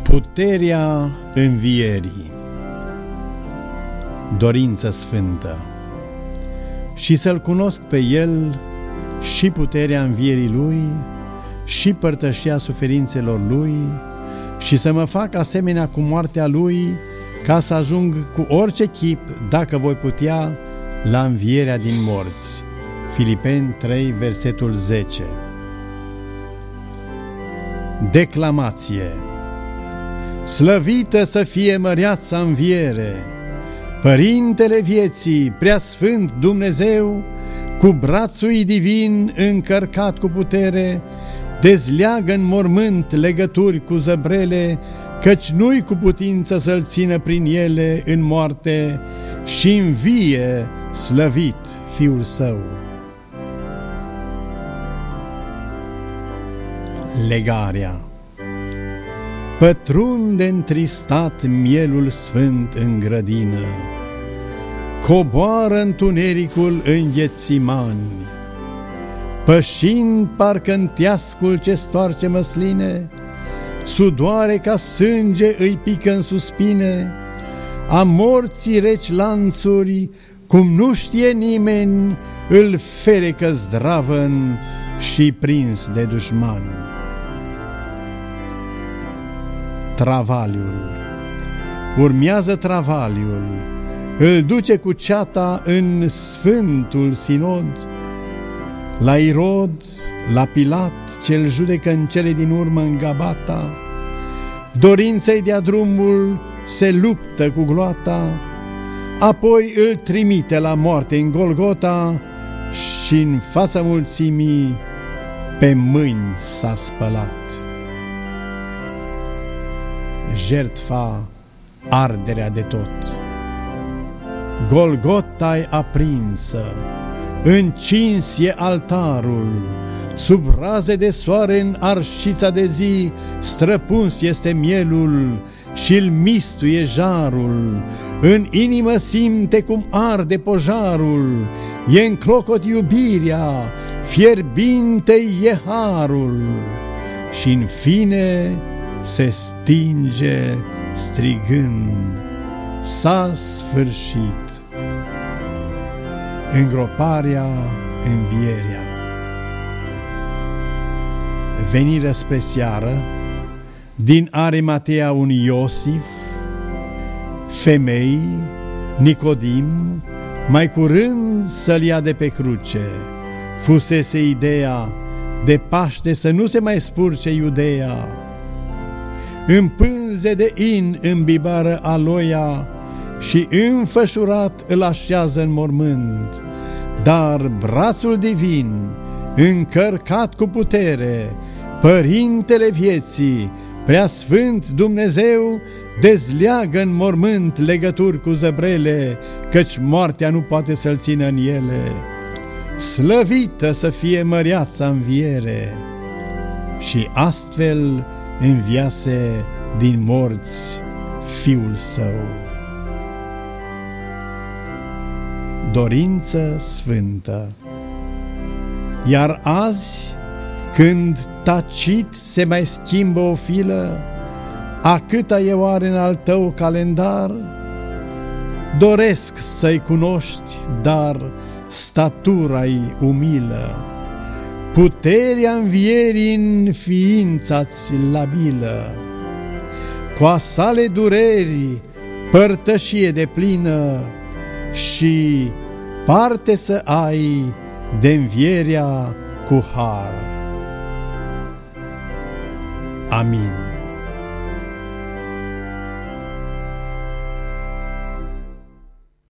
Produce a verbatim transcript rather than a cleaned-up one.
Puterea învierii, dorință sfântă, și să-L cunosc pe El și puterea învierii Lui și părtășia suferințelor Lui și să mă fac asemenea cu moartea Lui, ca să ajung cu orice chip, dacă voi putea, la învierea din morți. Filipeni trei, versetul zece. Declamație. Slăvită să fie măreața înviere, Părintele vieții, preasfânt Dumnezeu, cu brațul divin încărcat cu putere, dezleagă în mormânt legături cu zăbrele, căci nu-i cu putință să-L țină prin ele în moarte, și învie slăvit Fiul Său. Legarea. Pătrunde întristat mielul sfânt în grădină, coboară întunericul în Ghețimani, pășind parcă-n teascul ce stoarce măsline, sudoare ca sânge îi pică în suspine, a morții reci lanțuri, cum nu știe nimeni, îl ferecă zdravăn și prins de dușman. Travaliul. Urmează travaliul, îl duce cu ceata în Sfântul Sinod, la Irod, la Pilat, ce-l judecă în cele din urmă în Gabata, dorința-i de-a drumul, se luptă cu gloata, apoi îl trimite la moarte în Golgota și în fața mulțimii pe mâini s-a spălat. Jertfa, arderea de tot. Golgota-i aprinsă, încins e altarul, sub raze de soare în arșița de zi, străpuns este mielul și-l mistuie jarul, în inimă simte cum arde pojarul, e în clocot iubirea, fierbinte-i e harul, și în fine se stinge strigând, s-a sfârșit. Îngroparea, învierea. Venirea spre seară, din Arimatea un Iosif, femei, Nicodim, mai curând să-l ia de pe cruce. Fusese ideea de Paște să nu se mai spurce Iudeea. În pânze de in îmbibară aloia și înfășurat îl așează în mormânt, dar brațul divin, încărcat cu putere, Părintele vieții, preasfânt Dumnezeu, dezleagă în mormânt legături cu zăbrele, căci moartea nu poate să-l țină în ele. Slăvită să fie măreața înviere! Și astfel înviase din morți Fiul Său. Dorință sfântă. Iar azi, când tacit se mai schimbă o filă, a câta e oare în al tău calendar? Doresc să-i cunoști, dar statura-i umilă, puterea învierii în ființa-ți labilă, cu a sale dureri părtășie de plină și parte să ai de învierea cu har. Amin.